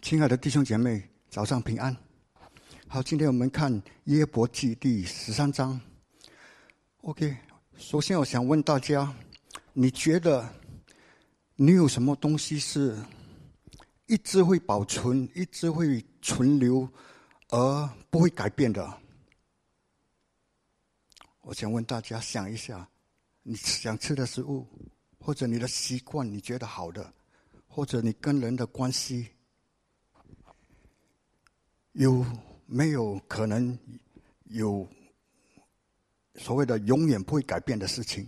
亲爱的弟兄姐妹，早上平安。好，今天我们看约伯记第13章。OK， 首先我想问大家，你觉得你有什么东西是一直会保存、一直会存留，而不会改变的？我想问大家想一下，你想吃的食物，或者你的习惯，你觉得好的，或者你跟人的关系，有没有可能有所谓的永远不会改变的事情？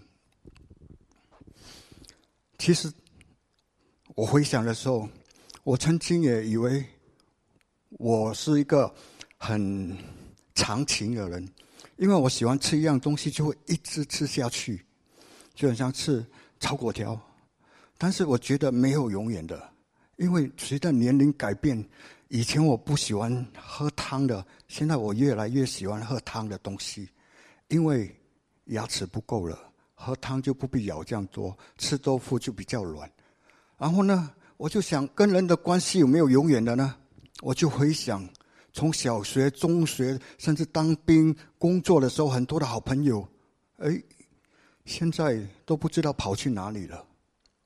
其实我回想的时候，我曾经也以为我是一个很长情的人，因为我喜欢吃一样东西就会一直吃下去，就很像吃炒粿条。但是我觉得没有永远的，因为随着年龄改变，以前我不喜欢喝汤的，现在我越来越喜欢喝汤的东西，因为牙齿不够了，喝汤就不必咬这样多，吃豆腐就比较软。然后呢，我就想跟人的关系有没有永远的呢？我就回想从小学、中学，甚至当兵、工作的时候，很多的好朋友，现在都不知道跑去哪里了。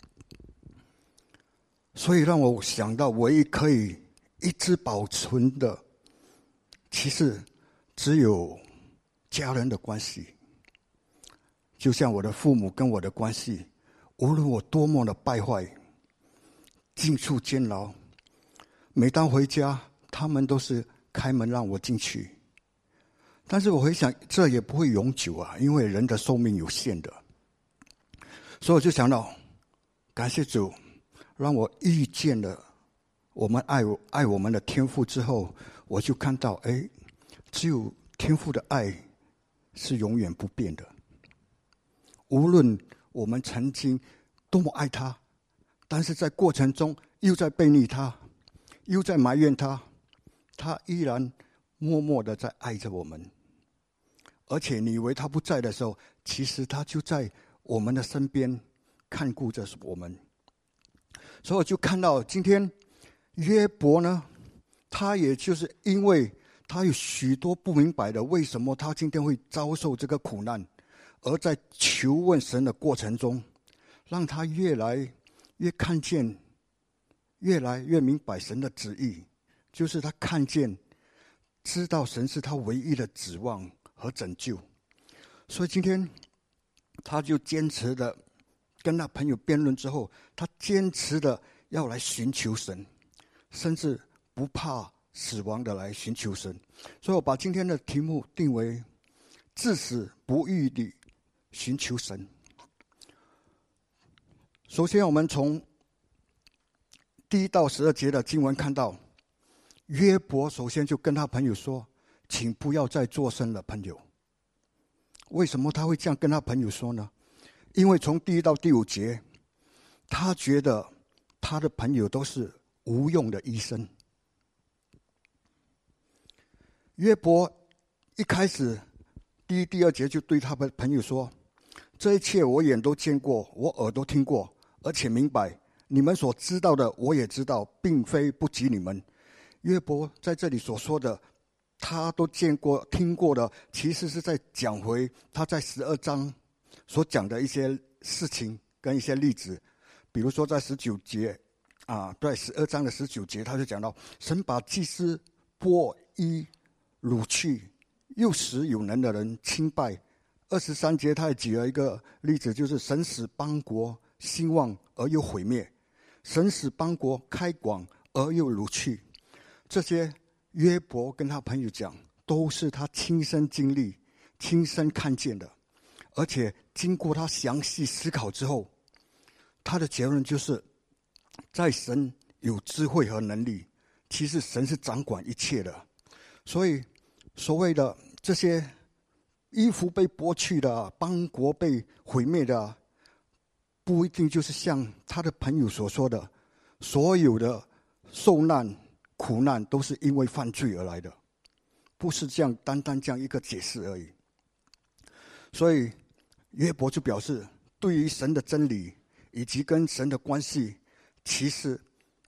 所以让我想到，唯一可以一直保存的，其实只有家人的关系。就像我的父母跟我的关系，无论我多么的败坏，进出监牢，每当回家，他们都是开门让我进去。但是我回想，这也不会永久啊，因为人的寿命有限的。所以我就想到，感谢主，让我遇见了我们爱我们的天父之后，我就看到，只有天父的爱是永远不变的。无论我们曾经多么爱他，但是在过程中又在背逆他，又在埋怨他，他依然默默的在爱着我们。而且你以为他不在的时候，其实他就在我们的身边看顾着我们。所以我就看到今天约伯呢，他也就是因为他有许多不明白的为什么他今天会遭受这个苦难，而在求问神的过程中，让他越来越看见，越来越明白神的旨意，就是他看见知道神是他唯一的指望和拯救。所以今天他就坚持的跟他朋友辩论之后，他坚持的要来寻求神，甚至不怕死亡的来寻求神。所以我把今天的题目定为至死不渝地寻求神。首先我们从1到12节的经文看到，约伯首先就跟他朋友说，请不要再作声了，朋友。为什么他会这样跟他朋友说呢？因为从1到5节，他觉得他的朋友都是无用的医生。约伯一开始1、2节就对他的朋友说，这一切我眼都见过，我耳都听过，而且明白，你们所知道的我也知道，并非不及你们。约伯在这里所说的他都见过听过的，其实是在讲回他在12章所讲的一些事情跟一些例子。比如说在19节对12章的19节，他就讲到神把祭司剥衣掳去，又使有能的人轻拜。23节他也举了一个例子，就是神使邦国兴旺而又毁灭，神使邦国开广而又掳去。这些约伯跟他朋友讲，都是他亲身经历、亲身看见的，而且经过他详细思考之后，他的结论就是，在神有智慧和能力，其实神是掌管一切的。所以所谓的这些衣服被剥去的、邦国被毁灭的，不一定就是像他的朋友所说的，所有的受难苦难都是因为犯罪而来的，不是这样单单这样一个解释而已。所以约伯就表示，对于神的真理以及跟神的关系，其实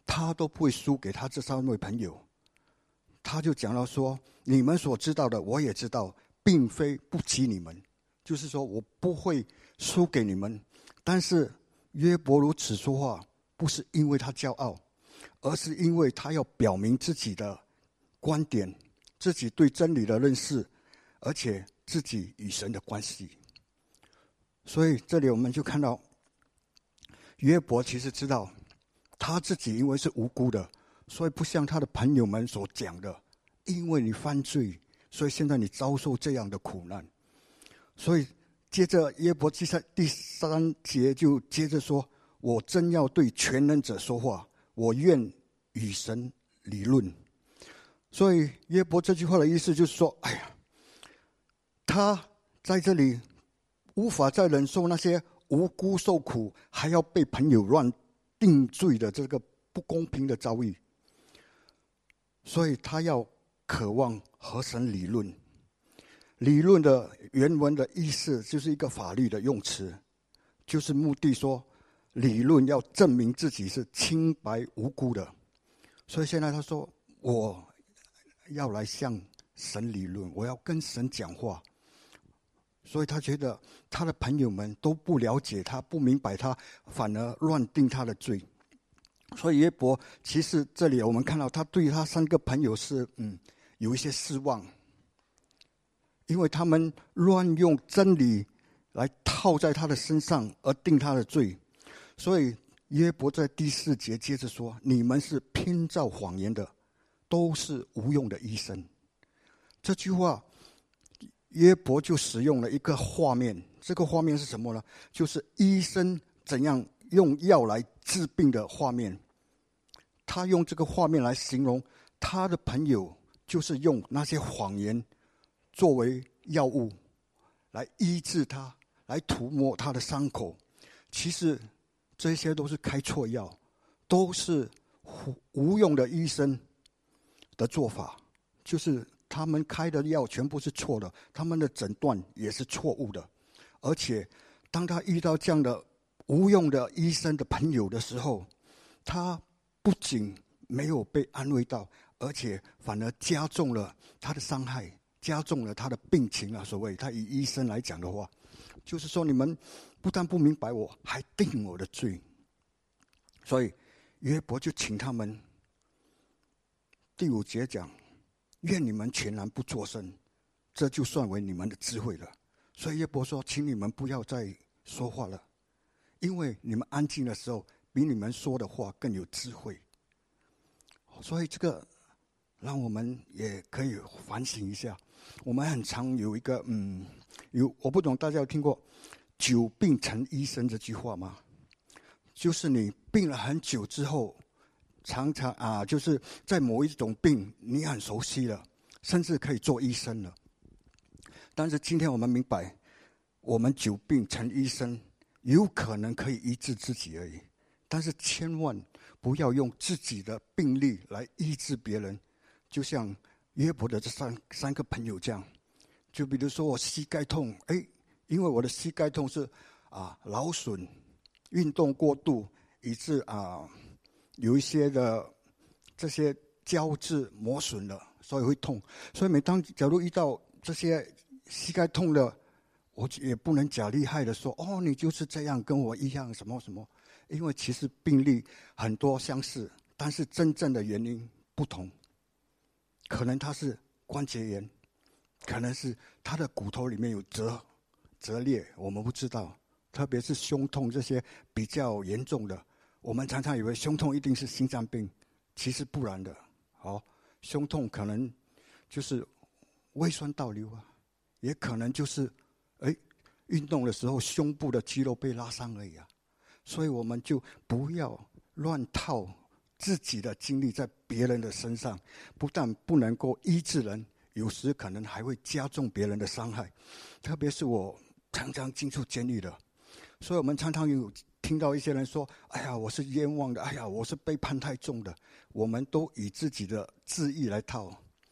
他都不会输给他这3位朋友。他就讲到说，你们所知道的我也知道，并非不及你们，就是说我不会输给你们。但是约伯如此说话，不是因为他骄傲，而是因为他要表明自己的观点，自己对真理的认识，而且自己与神的关系。所以这里我们就看到约伯其实知道他自己因为是无辜的，所以不像他的朋友们所讲的，因为你犯罪，所以现在你遭受这样的苦难。所以接着约伯第3节就接着说，我真要对全能者说话，我愿与神理论。所以约伯这句话的意思就是说，哎呀，他在这里无法再忍受那些无辜受苦，还要被朋友乱定罪的这个不公平的遭遇，所以他要渴望和神理论。理论的原文的意思就是一个法律的用词，就是目的说理论要证明自己是清白无辜的。所以现在他说，我要来向神理论，我要跟神讲话。所以他觉得他的朋友们都不了解他，不明白他，反而乱定他的罪。所以约伯其实这里我们看到他对他3个朋友是有一些失望，因为他们乱用真理来套在他的身上而定他的罪。所以约伯在第4节接着说，你们是编造谎言的，都是无用的医生。这句话约伯就使用了一个画面，这个画面是什么呢？就是医生怎样用药来治病的画面。他用这个画面来形容他的朋友，就是用那些谎言作为药物来医治他，来涂抹他的伤口。其实这些都是开错药，都是无用的医生的做法，就是他们开的药全部是错的，他们的诊断也是错误的。而且当他遇到这样的无用的医生的朋友的时候，他不仅没有被安慰到，而且反而加重了他的伤害，加重了他的病情啊。所谓他以医生来讲的话，就是说你们不但不明白我，还定我的罪。所以约伯就请他们，第5节讲，愿你们全然不作声，这就算为你们的智慧了。所以约伯说，请你们不要再说话了，因为你们安静的时候，比你们说的话更有智慧。所以这个让我们也可以反省一下。我们很常有一个我不懂大家有听过久病成医生这句话吗？就是你病了很久之后，常常就是在某一种病你很熟悉了，甚至可以做医生了。但是今天我们明白，我们久病成医生，有可能可以医治自己而已，但是千万不要用自己的病例来医治别人。就像约伯的这三个朋友这样，就比如说我膝盖痛，因为我的膝盖痛是劳损、运动过度，以致有一些的这些胶质磨损了，所以会痛。所以每当假如遇到这些膝盖痛的，我也不能假厉害的说你就是这样跟我一样什么什么，因为其实病例很多相似，但是真正的原因不同。可能他是关节炎，可能是他的骨头里面有折裂，我们不知道。特别是胸痛这些比较严重的，我们常常以为胸痛一定是心脏病，其实不然的。胸痛可能就是胃酸倒流也可能就是运动的时候胸部的肌肉被拉伤而已所以我们就不要乱套自己的经历在别人的身上，不但不能够医治人，有时可能还会加重别人的伤害。特别是我常常进出监狱的，所以我们常常有听到一些人说，我是冤枉的，我是被判太重的。我们都以自己的字义来套，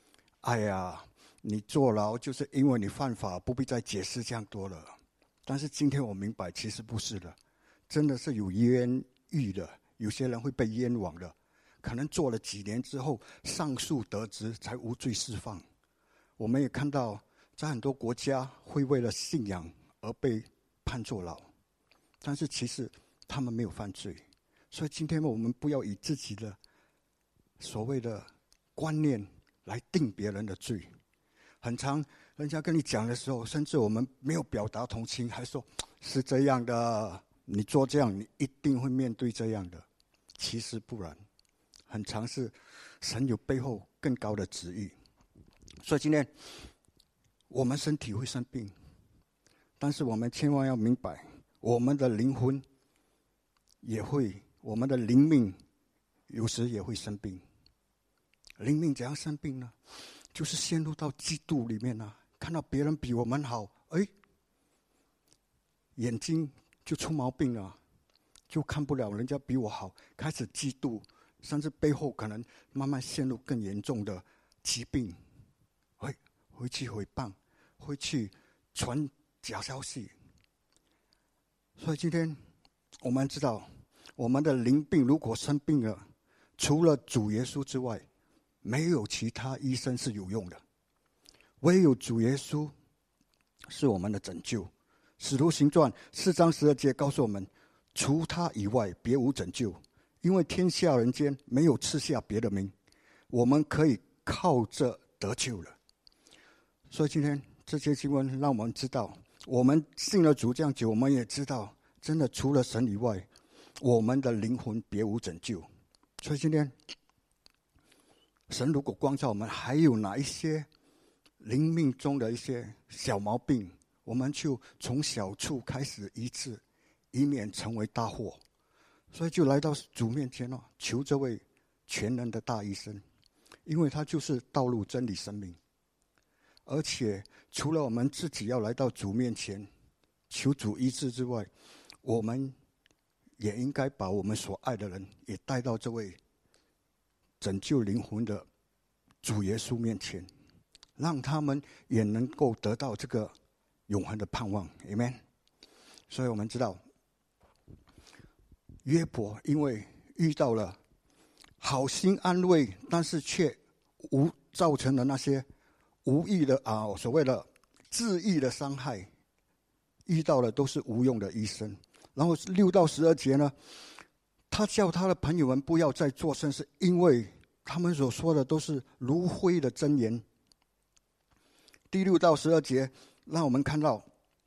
你坐牢就是因为你犯法，不必再解释这样多了。但是今天我明白，其实不是的，真的是有冤狱的，有些人会被冤枉的。 可能做了几年之后上诉得知才无罪释放。我们也看到在很多国家会为了信仰而被判坐牢，但是其实他们没有犯罪。所以今天我们不要以自己的所谓的观念来定别人的罪。很常人家跟你讲的时候，甚至我们没有表达同情，还说是这样的，你做这样你一定会面对这样的。其实不然，很常是神有背后更高的旨意。所以今天我们身体会生病，但是我们千万要明白，我们的灵魂也会，我们的灵命有时也会生病。灵命怎样生病呢？就是陷入到嫉妒里面啊，看到别人比我们好，眼睛就出毛病了，就看不了人家比我好，开始嫉妒，甚至背后可能慢慢陷入更严重的疾病，回去诽谤，回去传假消息。所以今天我们知道，我们的灵病如果生病了，除了主耶稣之外，没有其他医生是有用的，唯有主耶稣是我们的拯救。使徒行传4章12节告诉我们，除他以外别无拯救，因为天下人间没有赐下别的名，我们可以靠着得救了。所以今天这些经文让我们知道，我们信了主这样久，我们也知道真的除了神以外，我们的灵魂别无拯救。所以今天神如果光照我们还有哪一些灵命中的一些小毛病，我们就从小处开始医治，以免成为大祸。所以就来到主面前了，求这位全能的大医生，因为他就是道路真理生命。而且除了我们自己要来到主面前求主医治之外，我们也应该把我们所爱的人也带到这位拯救灵魂的主耶稣面前，让他们也能够得到这个永恒的盼望。 Amen。 所以我们知道约伯因为遇到了好心安慰，但是却造成了那些无意的所谓的自意的伤害，遇到的都是无用的医生。然后6到12节呢，他叫他的朋友们不要再作声，是因为他们所说的都是如灰的真言。第6到12节让我们看到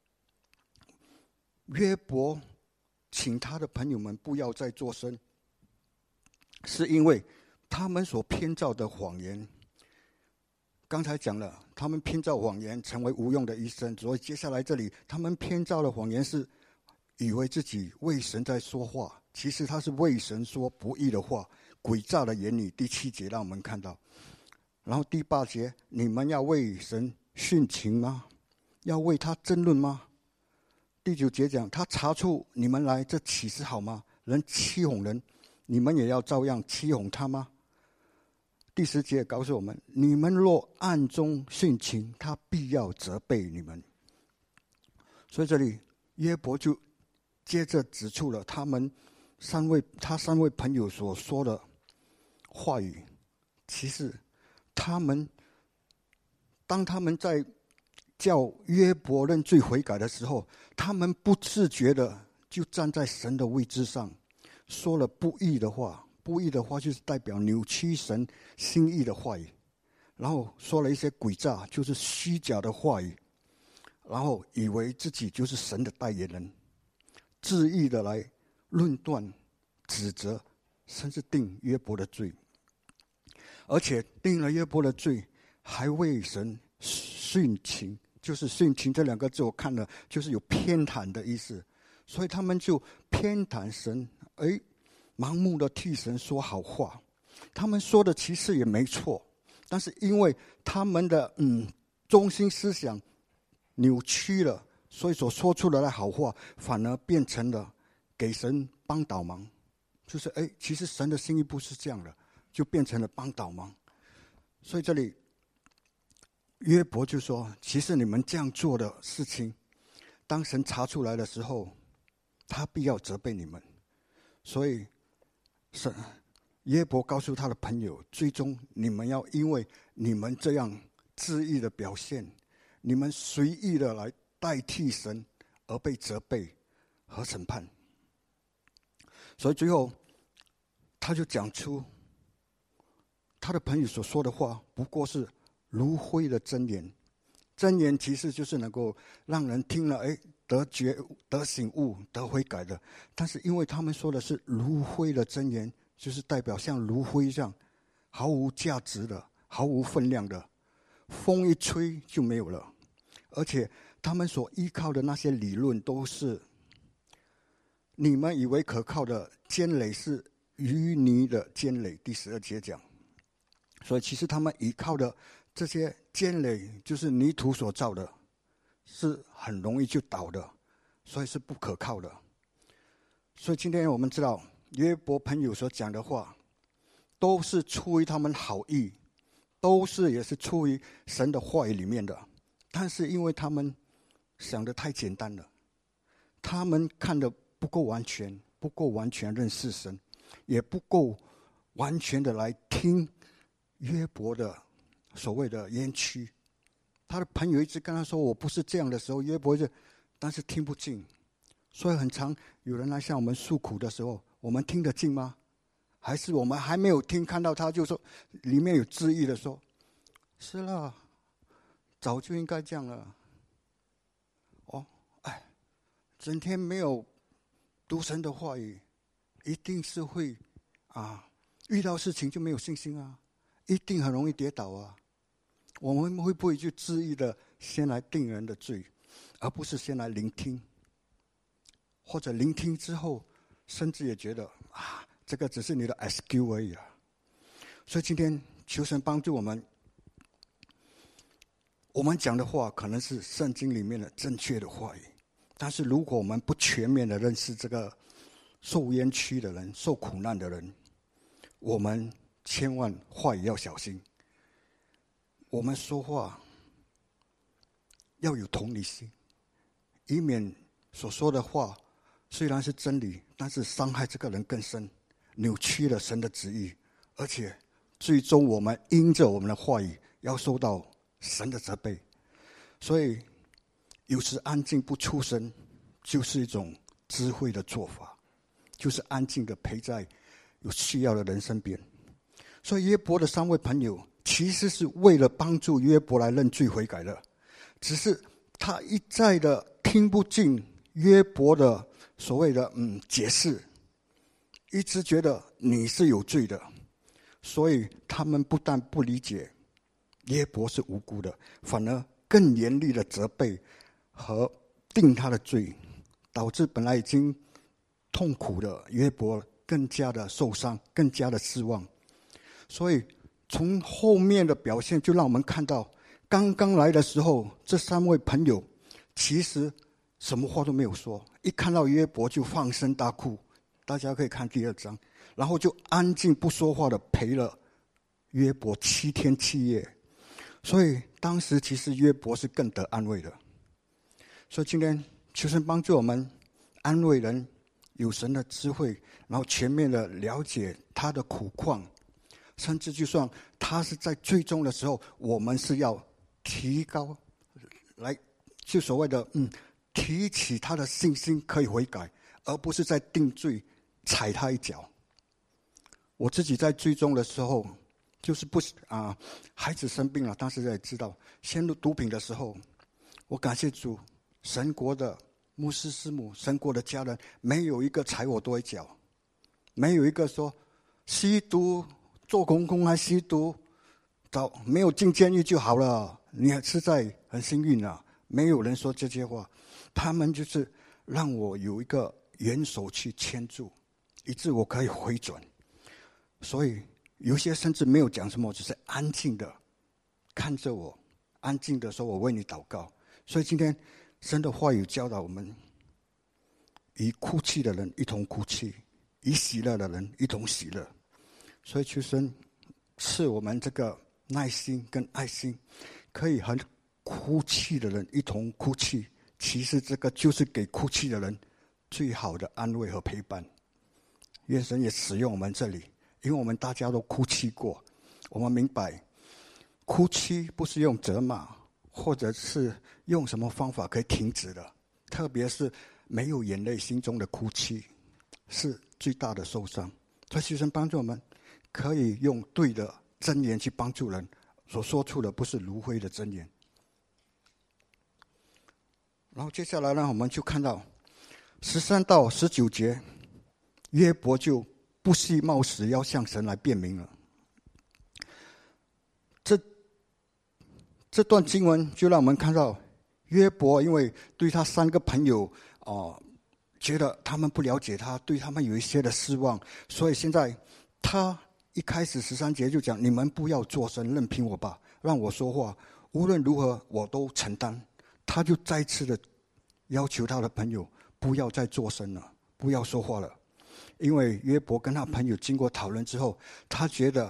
约伯请他的朋友们不要再作声，是因为他们所编造的谎言。刚才讲了，他们编造谎言成为无用的医生，所以接下来这里他们编造的谎言是以为自己为神在说话，其实他是为神说不义的话，诡诈的言语。第7节让我们看到，然后第8节，你们要为神殉情吗？要为他争论吗？第9节讲，他查出你们来，这岂是好吗？人欺哄人，你们也要照样欺哄他吗？第10节告诉我们，你们若暗中殉情，他必要责备你们。所以这里约伯就接着指出了他三位朋友所说的话语。其实当他们在叫约伯认罪悔改的时候，他们不自觉的就站在神的位置上，说了不义的话。不义的话就是代表扭曲神心意的话语，然后说了一些诡诈，就是虚假的话语，然后以为自己就是神的代言人，恣意的来论断、指责，甚至定约伯的罪，而且定了约伯的罪，还为神殉情。就是殉情这2个字，我看了就是有偏袒的意思，所以他们就偏袒神，盲目的替神说好话。他们说的其实也没错，但是因为他们的中心思想扭曲了，所以所说出来的好话反而变成了给神帮倒忙。就是其实神的心意不是这样的，就变成了帮倒忙。所以这里约伯就说，其实你们这样做的事情，当神查出来的时候，他必要责备你们。所以约伯告诉他的朋友，最终你们要因为你们这样恣意的表现，你们随意的来代替神而被责备和审判。所以最后他就讲出他的朋友所说的话不过是如灰的真言。真言其实就是能够让人听了得觉得醒悟得悔改的，但是因为他们说的是如灰的真言，就是代表像如灰这样毫无价值的、毫无分量的，风一吹就没有了。而且他们所依靠的那些理论都是你们以为可靠的坚垒，是淤泥的坚垒。第12节讲，所以其实他们依靠的这些坚垒就是泥土所造的，是很容易就倒的，所以是不可靠的。所以今天我们知道约伯朋友所讲的话都是出于他们好意，都是也是出于神的话语里面的，但是因为他们想得太简单了，他们看得不够完全，不够完全认识神，也不够完全的来听约伯的所谓的冤屈。他的朋友一直跟他说我不是这样的时候，约伯就但是听不进。所以很常有人来向我们诉苦的时候，我们听得进吗？还是我们还没有听，看到他就说里面有质疑的说，是啦，早就应该这样了。整天没有读神的话语，一定是会遇到事情就没有信心啊，一定很容易跌倒啊。我们会不会就质疑的先来定人的罪，而不是先来聆听？或者聆听之后，甚至也觉得这个只是你的 SQ 而已啊。所以今天求神帮助我们，我们讲的话可能是圣经里面的正确的话语，但是如果我们不全面的认识这个受冤屈的人、受苦难的人，我们千万话语要小心。我们说话要有同理心，以免所说的话虽然是真理，但是伤害这个人更深，扭曲了神的旨意，而且最终我们因着我们的话语要受到神的责备。所以有时安静不出声就是一种智慧的做法，就是安静的陪在有需要的人身边。所以约伯的3位朋友其实是为了帮助约伯来认罪悔改的，只是他一再的听不进约伯的所谓的解释，一直觉得你是有罪的，所以他们不但不理解约伯是无辜的，反而更严厉的责备和定他的罪，导致本来已经痛苦的约伯更加的受伤，更加的失望。所以从后面的表现就让我们看到，刚刚来的时候这3位朋友其实什么话都没有说，一看到约伯就放声大哭，大家可以看第2章，然后就安静不说话的陪了约伯7天7夜。所以当时其实约伯是更得安慰的。所以今天求神帮助我们安慰人，有神的智慧，然后全面的了解他的苦况，甚至就算他是在最终的时候，我们是要提高来，就所谓的提起他的信心可以悔改，而不是在定罪踩他一脚。我自己在最终的时候就是孩子生病了，当时也知道陷入毒品的时候，我感谢主，神国的牧师师母，神国的家人没有一个踩我多一脚，没有一个说吸毒做公公还吸毒，没有进监狱就好了，你实在很幸运啊。没有人说这些话，他们就是让我有一个援手去牵住，以致我可以回转。所以有些甚至没有讲什么，只是安静的看着我，安静的说我为你祷告。所以今天神的话语教导我们，与哭泣的人一同哭泣，与喜乐的人一同喜乐。所以求神赐我们这个耐心跟爱心，可以和哭泣的人一同哭泣。其实这个就是给哭泣的人最好的安慰和陪伴。愿神也使用我们这里， 因为我们大家都哭泣过，我们明白，哭泣不是用责骂，或者是用什么方法可以停止的，特别是没有眼泪心中的哭泣，是最大的受伤。所以求神帮助我们，可以用对的箴言去帮助人，所说出的不是炉灰的箴言。然后接下来呢，我们就看到13到19节，约伯就不惜冒死要向神来辩明了。这段经文就让我们看到，约伯因为对他3个朋友觉得他们不了解他，对他们有一些的失望，所以现在他一开始13节就讲：你们不要作声，任凭我吧，让我说话，无论如何我都承担。他就再次的要求他的朋友不要再作声了，不要说话了。因为约伯跟他朋友经过讨论之后，他觉得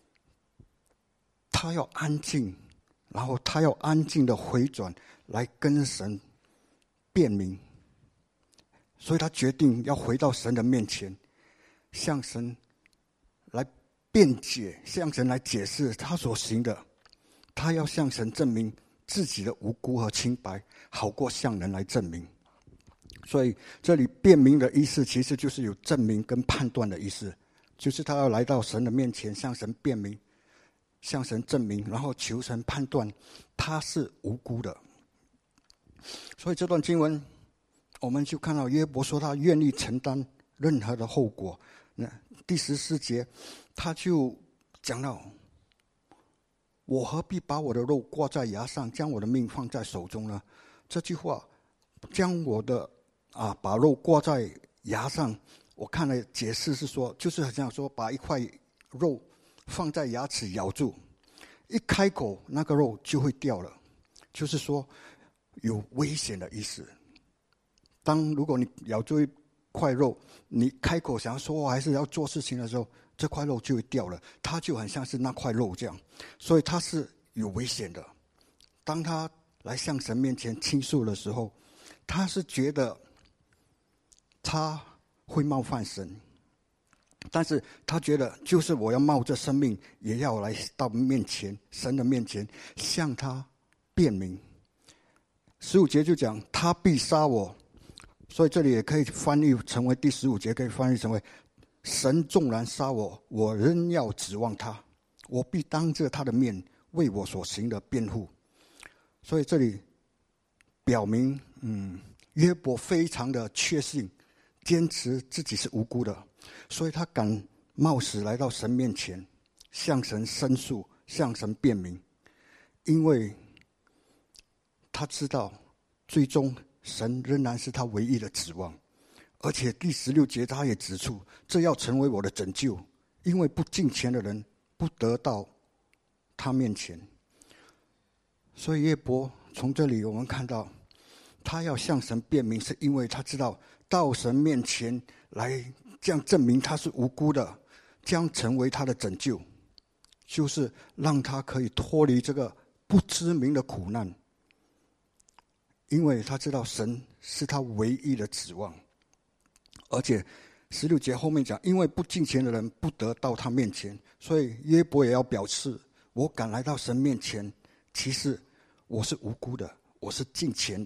他要安静，然后他要安静的回转来跟神辩明，所以他决定要回到神的面前，向神来辩解，向神来解释他所行的，他要向神证明自己的无辜和清白，好过向人来证明。所以这里辩明的意思其实就是有证明跟判断的意思，就是他要来到神的面前，向神辩明，向神证明，然后求神判断他是无辜的。所以这段经文我们就看到约伯说他愿意承担任何的后果。那第14节他就讲到：我何必把我的肉挂在牙上，将我的命放在手中呢？这句话将我的把肉挂在牙上，我看了解释是说，就是好像说把一块肉放在牙齿咬住，一开口那个肉就会掉了，就是说有危险的意思。如果你咬住一块肉，你开口想要说话还是要做事情的时候，这块肉就会掉了，它就很像是那块肉这样，所以它是有危险的。当他来向神面前倾诉的时候，他是觉得他会冒犯神，但是他觉得就是我要冒着生命也要来到面前，神的面前向他辩明。15节就讲他必杀我，所以这里也可以翻译成为第15节，可以翻译成为神纵然杀我，我仍要指望他，我必当着他的面为我所行的辩护。所以这里表明约伯非常的确信，坚持自己是无辜的，所以他敢冒死来到神面前，向神申诉，向神辩明，因为他知道最终神仍然是他唯一的指望。而且第16节他也指出，这要成为我的拯救，因为不敬虔的人不得到他面前。所以约伯从这里我们看到，他要向神辩明，是因为他知道到神面前来这样证明他是无辜的，将成为他的拯救，就是让他可以脱离这个不知名的苦难，因为他知道神是他唯一的指望。而且16节后面讲，因为不敬虔的人不得到他面前，所以约伯也要表示，我敢来到神面前，其实我是无辜的，我是敬虔的。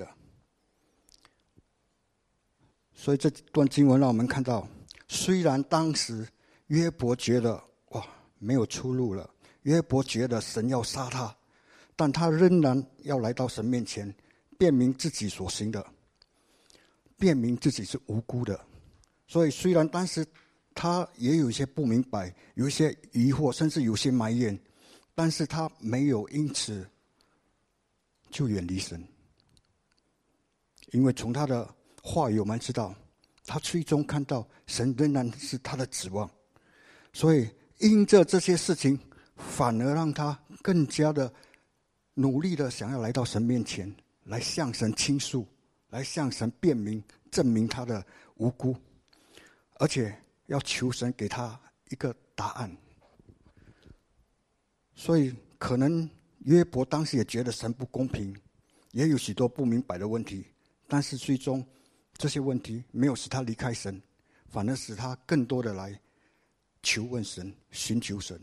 所以这段经文让我们看到，虽然当时约伯觉得没有出路了，约伯觉得神要杀他，但他仍然要来到神面前，辩明自己所行的，辩明自己是无辜的。所以虽然当时他也有一些不明白，有一些疑惑，甚至有些埋怨，但是他没有因此就远离神。因为从他的话语我们知道，他最终看到神仍然是他的指望，所以因着这些事情，反而让他更加的努力的想要来到神面前，来向神倾诉，来向神辩明，证明他的无辜，而且要求神给他一个答案。所以可能约伯当时也觉得神不公平，也有许多不明白的问题，但是最终这些问题没有使他离开神，反而使他更多的来求问神，寻求神。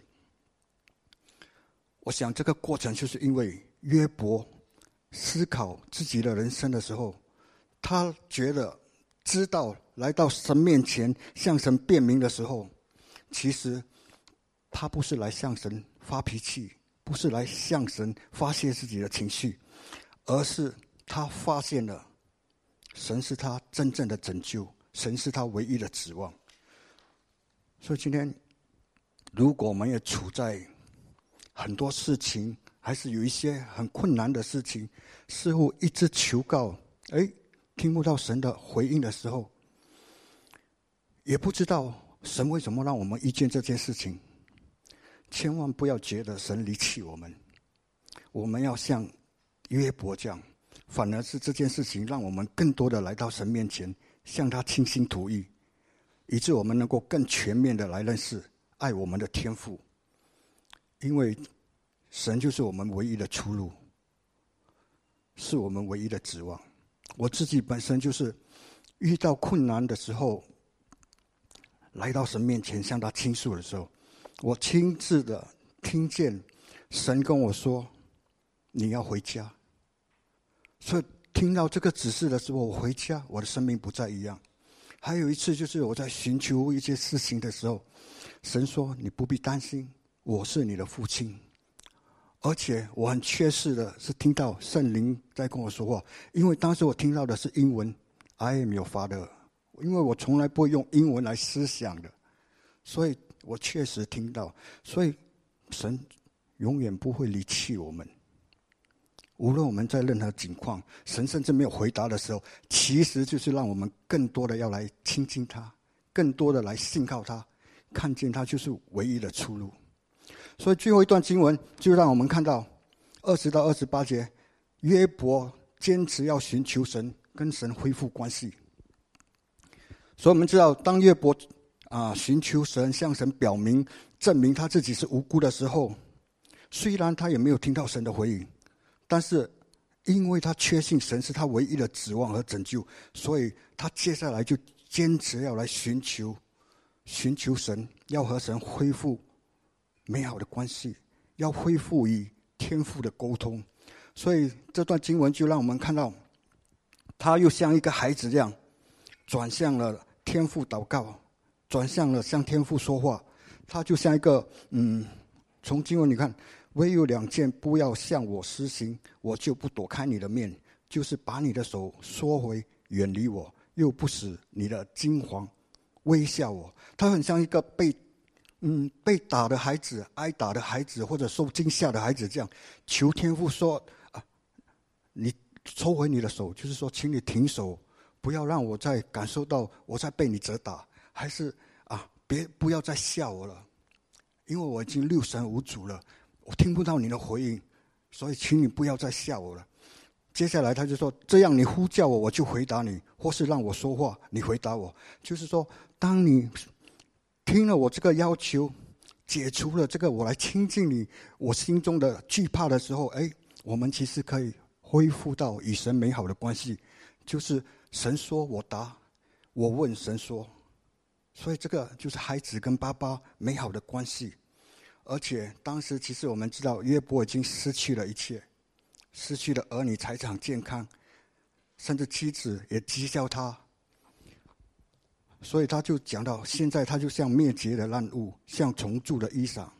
我想这个过程就是因为约伯思考自己的人生的时候，他觉得知道来到神面前向神辩明的时候，其实他不是来向神发脾气，不是来向神发泄自己的情绪，而是他发现了神是他真正的拯救，神是他唯一的指望。所以今天如果我们也处在很多事情，还是有一些很困难的事情，似乎一直求告，听不到神的回应的时候，也不知道神为什么让我们遇见这件事情，千万不要觉得神离弃我们。我们要像约伯这样，反而是这件事情让我们更多的来到神面前，向他倾心吐意，以致我们能够更全面的来认识爱我们的天父。因为神就是我们唯一的出路，是我们唯一的指望。我自己本身就是遇到困难的时候，来到神面前向他倾诉的时候，我亲自的听见神跟我说你要回家。所以听到这个指示的时候，我回家，我的生命不再一样。还有一次就是我在寻求一些事情的时候，神说你不必担心，我是你的父亲。而且我很确实的是听到圣灵在跟我说话，因为当时我听到的是英文 I am your father， 因为我从来不会用英文来思想的，所以我确实听到。所以神永远不会离弃我们，无论我们在任何境况，神甚至没有回答的时候，其实就是让我们更多的要来亲近他，更多的来信靠他，看见他就是唯一的出路。所以最后一段经文就让我们看到20到28节，约伯坚持要寻求神，跟神恢复关系。所以我们知道，当约伯寻求神，向神表明证明他自己是无辜的时候，虽然他也没有听到神的回应，但是因为他确信神是他唯一的指望和拯救，所以他接下来就坚持要来寻求神，要和神恢复美好的关系，要恢复与天父的沟通。所以这段经文就让我们看到，他又像一个孩子这样转向了天父祷告，转向了向天父说话。他就像一个从经文你看，唯有2件不要向我施行，我就不躲开你的面，就是把你的手缩回远离我，又不使你的金黄微笑我。他很像一个被打的孩子，挨打的孩子，或者受惊吓的孩子这样，求天父说你抽回你的手，就是说请你停手，不要让我再感受到我在被你责打，还是不要再吓我了，因为我已经六神无主了，我听不到你的回应，所以请你不要再吓我了。接下来他就说，这样你呼叫我，我就回答你，或是让我说话，你回答我。就是说当你听了我这个要求，解除了这个我来亲近你我心中的惧怕的时候，我们其实可以恢复到与神美好的关系，就是神说我答，我问神说。所以这个就是孩子跟爸爸美好的关系。而且当时其实我们知道约伯已经失去了一切，失去了儿女财产健康，甚至妻子也讥笑他。所以他就讲到现在他就像灭绝的烂物，像虫蛀的衣裳。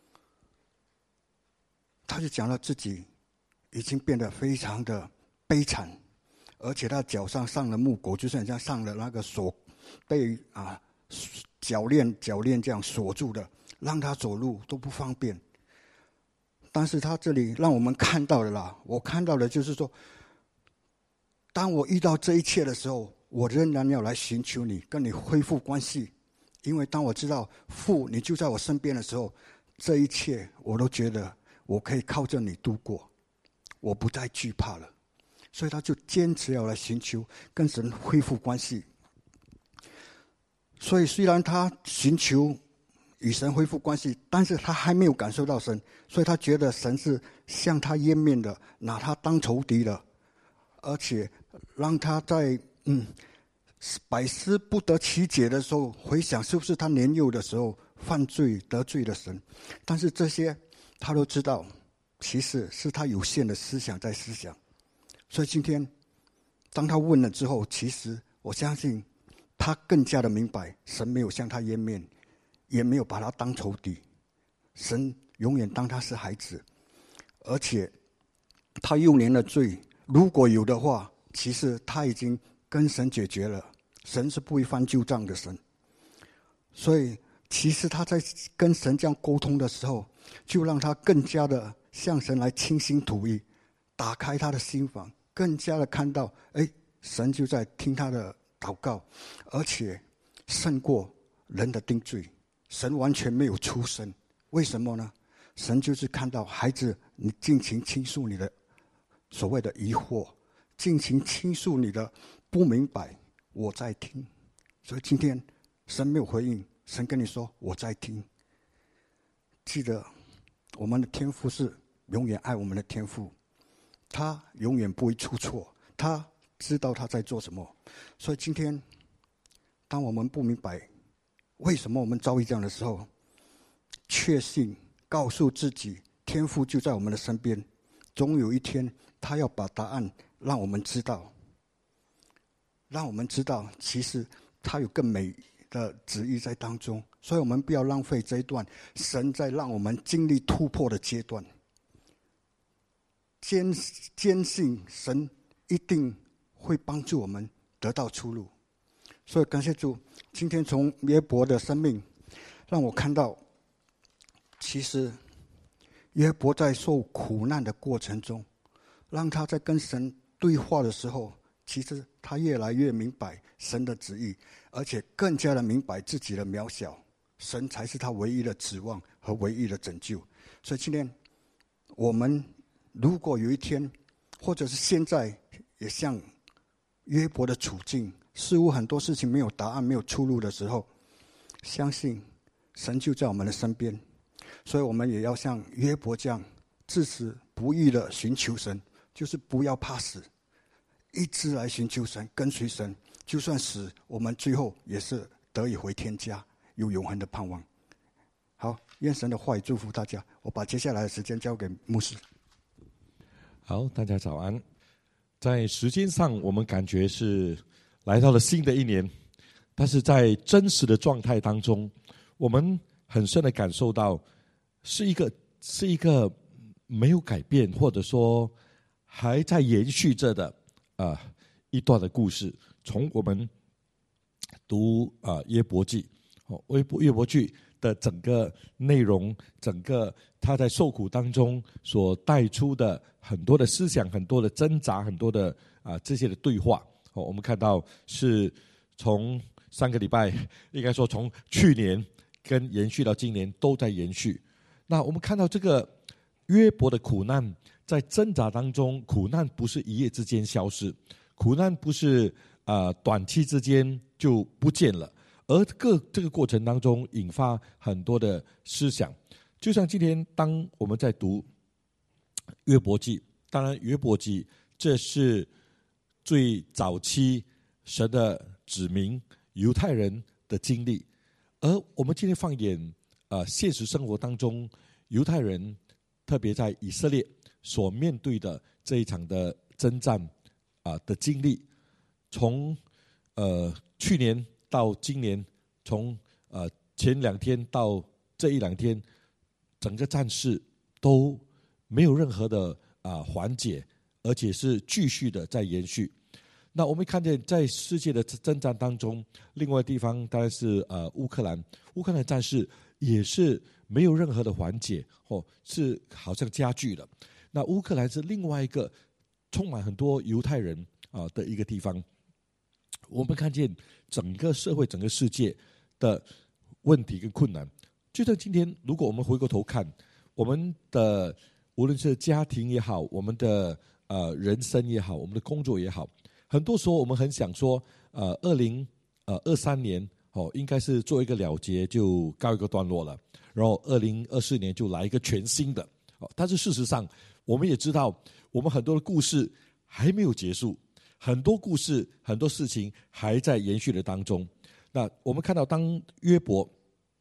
他就讲到自己已经变得非常的悲惨，而且他脚上上了木狗，就是很像上了那个锁，被脚链这样锁住的，让他走路都不方便。但是他这里让我们看到的啦，我看到的就是说，当我遇到这一切的时候，我仍然要来寻求你，跟你恢复关系。因为当我知道父你就在我身边的时候，这一切我都觉得我可以靠着你度过，我不再惧怕了。所以他就坚持要来寻求跟神恢复关系。所以虽然他寻求与神恢复关系，但是他还没有感受到神，所以他觉得神是向他湮灭的，拿他当仇敌的，而且让他在百思不得其解的时候，回想是不是他年幼的时候犯罪得罪了神，但是这些他都知道，其实是他有限的思想在思想。所以今天当他问了之后，其实我相信他更加的明白，神没有向他湮灭，也没有把他当仇敌，神永远当他是孩子。而且他幼年的罪如果有的话，其实他已经跟神解决了，神是不会翻旧账的神。所以其实他在跟神这样沟通的时候，就让他更加的向神来倾心吐意，打开他的心房，更加的看到神就在听他的祷告，而且胜过人的定罪。神完全没有出声，为什么呢？神就是看到孩子，你尽情倾诉你的所谓的疑惑，尽情倾诉你的不明白，我在听。所以今天神没有回应，神跟你说我在听。记得我们的天父是永远爱我们的天父，他永远不会出错，他知道他在做什么。所以今天当我们不明白为什么我们遭遇这样的时候，确信告诉自己天父就在我们的身边，总有一天他要把答案让我们知道，让我们知道其实他有更美的旨意在当中。所以我们不要浪费这一段神在让我们经历突破的阶段，坚信神一定会帮助我们得到出路。所以感谢主，今天从约伯的生命让我看到，其实约伯在受苦难的过程中，让他在跟神对话的时候，其实他越来越明白神的旨意，而且更加的明白自己的渺小，神才是他唯一的指望和唯一的拯救。所以今天我们如果有一天，或者是现在也像约伯的处境，似乎很多事情没有答案没有出路的时候，相信神就在我们的身边。所以我们也要像约伯这样至死不渝的寻求神，就是不要怕死，一直来寻求神，跟随神，就算死，我们最后也是得以回天家，有永恒的盼望。好，愿神的话语祝福大家。我把接下来的时间交给牧师。 好，大家早安。在时间上我们感觉是来到了新的一年，但是在真实的状态当中，我们很深的感受到是一个没有改变，或者说还在延续着的一段的故事。从我们读约伯记，约伯记的整个内容，整个他在受苦当中所带出的很多的思想，很多的挣扎，很多的这些的对话，我们看到是从上个礼拜，应该说从去年跟延续到今年都在延续。那我们看到这个约伯的苦难，在挣扎当中，苦难不是一夜之间消失，苦难不是短期之间就不见了，而这个过程当中引发很多的思想。就像今天当我们在读约伯记，当然约伯记这是最早期神的子民犹太人的经历，而我们今天放眼现实生活当中，犹太人特别在以色列所面对的这一场的征战的经历，从去年到今年，从前2天到这1-2天，整个战事都没有任何的缓解，而且是继续的在延续。那我们看见在世界的征战当中，另外地方当然是乌克兰战事也是没有任何的缓解，是好像加剧了。那乌克兰是另外一个充满很多犹太人的一个地方。我们看见整个社会整个世界的问题跟困难。就像今天如果我们回过头看我们的无论是家庭也好，我们的人生也好，我们的工作也好，很多时候我们很想说2023年应该是做一个了结，就告一个段落了，然后2024年就来一个全新的。但是事实上我们也知道，我们很多的故事还没有结束，很多故事很多事情还在延续的当中。那我们看到当约伯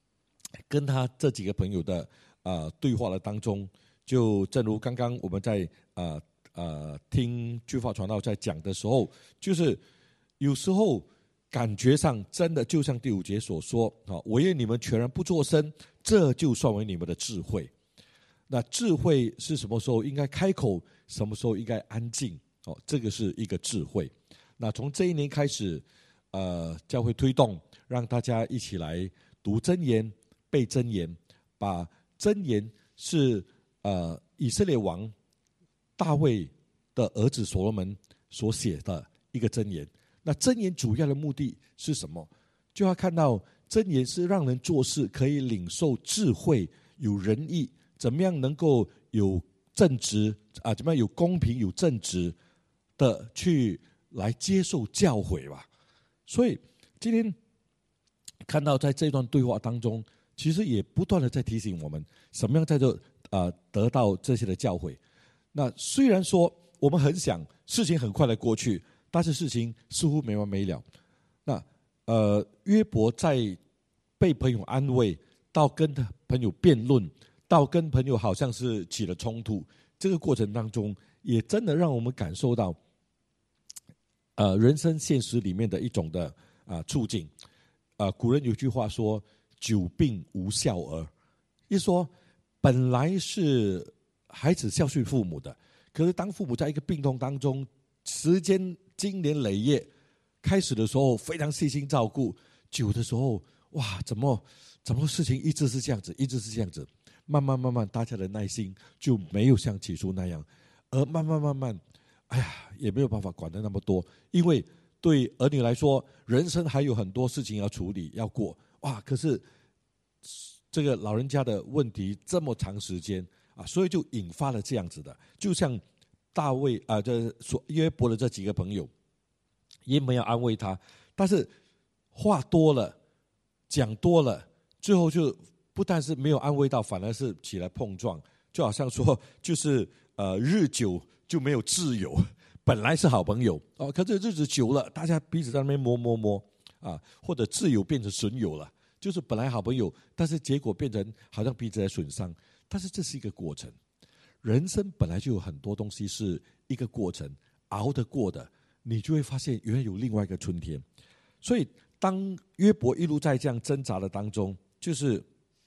跟他这几个朋友的对话的当中，就正如刚刚我们在听句法传道在讲的时候，就是有时候感觉上真的就像第5节所说，我愿你们全然不作声，这就算为你们的智慧。那智慧是什么时候应该开口，什么时候应该安静，这个是一个智慧。那从这一年开始，教会推动让大家一起来读箴言、背箴言，把箴言是以色列王大卫的儿子所罗门所写的一个箴言。那箴言主要的目的是什么？就要看到箴言是让人做事可以领受智慧、有仁义，怎么样能够有正直怎么样有公平、有正直的去来接受教诲吧。所以今天看到在这段对话当中，其实也不断的在提醒我们，什么样在这得到这些的教诲。那虽然说我们很想事情很快的过去，但是事情似乎没完没了。那约伯在被朋友安慰，到跟朋友辩论，到跟朋友好像是起了冲突，这个过程当中，也真的让我们感受到人生现实里面的一种的处境。古人有句话说，久病无孝儿，意思说本来是孩子孝顺父母的，可是当父母在一个病痛当中，时间经年累月，开始的时候非常细心照顾，久的时候哇，怎么事情一直是这样子，一直是这样子，慢慢大家的耐心就没有像起初那样，而慢慢哎呀，也没有办法管得那么多，因为对儿女来说，人生还有很多事情要处理要过，哇，可是这个老人家的问题这么长时间所以就引发了这样子的，就像大卫约伯的这几个朋友，原本要安慰他，但是话多了，讲多了，最后就不但是没有安慰到，反而是起来碰撞，就好像说就是日久就没有挚友，本来是好朋友可是日子久了，大家彼此在那边摸或者挚友变成损友了，就是本来好朋友，但是结果变成好像彼此在损伤。但是这是一个过程，人生本来就有很多东西是一个过程，熬得过的，你就会发现原来有另外一个春天。所以当约伯一路在这样挣扎的当中，就是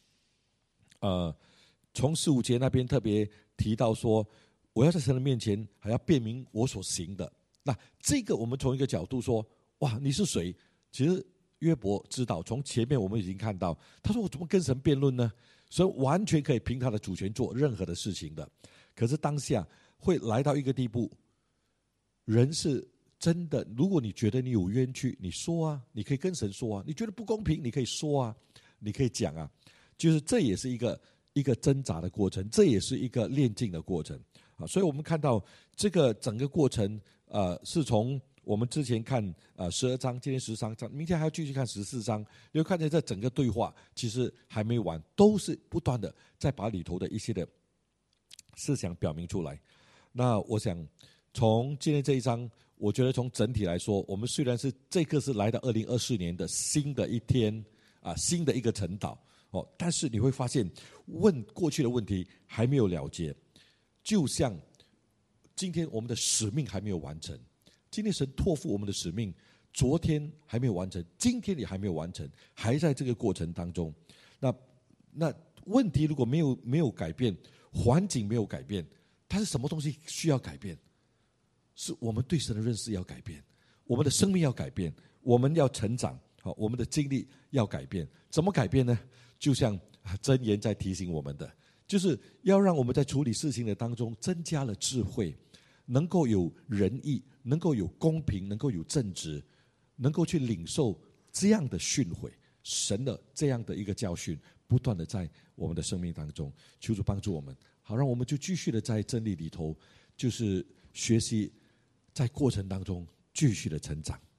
从4、5节那边特别提到说，我要在神的面前还要辨明我所行的。那这个我们从一个角度说，哇，你是谁？其实约伯知道，从前面我们已经看到，他说我怎么跟神辩论呢？所以完全可以凭他的主权做任何的事情的。可是当下会来到一个地步，人是真的，如果你觉得你有冤屈，你说你可以跟神说你觉得不公平，你可以说你可以讲就是这也是一个挣扎的过程，这也是一个炼净的过程所以我们看到这个整个过程是从我们之前看12章，今天13章，明天还要继续看14章，你会看见这整个对话其实还没完，都是不断的在把里头的一些的思想表明出来。那我想从今天这一章，我觉得从整体来说，我们虽然是这个是来到2024年的新的一天新的一个晨祷但是你会发现问过去的问题还没有了结，就像今天我们的使命还没有完成，今天神托付我们的使命，昨天还没有完成，今天也还没有完成，还在这个过程当中。那问题如果没有改变，环境没有改变，它是什么东西需要改变？是我们对神的认识要改变，我们的生命要改变，我们要成长，我们的经历要改变。怎么改变呢？就像箴言在提醒我们的，就是要让我们在处理事情的当中增加了智慧，能够有仁义，能够有公平，能够有正直，能够去领受这样的训诲，神的这样的一个教训，不断的在我们的生命当中，求主帮助我们，好让我们就继续的在真理里头，就是学习，在过程当中继续的成长。